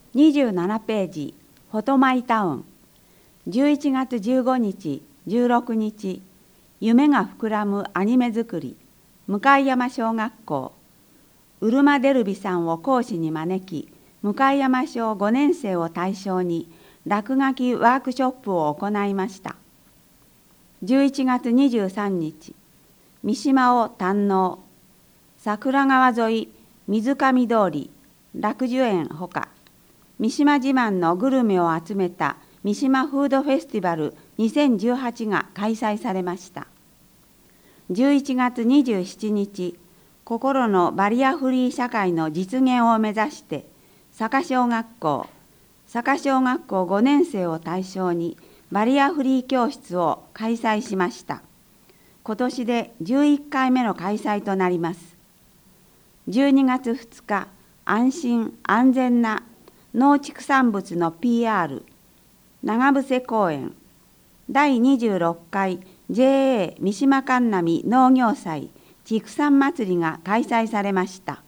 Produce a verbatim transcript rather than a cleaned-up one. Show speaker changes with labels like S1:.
S1: にじゅうななページ、フォトマイタウン。じゅういちがつじゅうごにち、じゅうろくにち、夢が膨らむアニメ作り、向山小学校。うるまデルビさんを講師に招き、向山小ごねんせいを対象に落書きワークショップを行いました。じゅういちがつにじゅうさんにち、三島を堪能。桜川沿い、水上通り、楽寿園ほか、三島自慢のグルメを集めた三島フードフェスティバルにせんじゅうはちが開催されました。じゅういちがつにじゅうしちにち、心のバリアフリー社会の実現を目指して、佐賀小学校、佐賀小学校ごねんせいを対象にバリアフリー教室を開催しました。今年でじゅういっかいめの開催となります。じゅうにがつふつか、安心安全な農畜産物の ピーアール、長伏公園、だいにじゅうろっかい ジェーエー 三島神波農業祭畜産祭りが開催されました。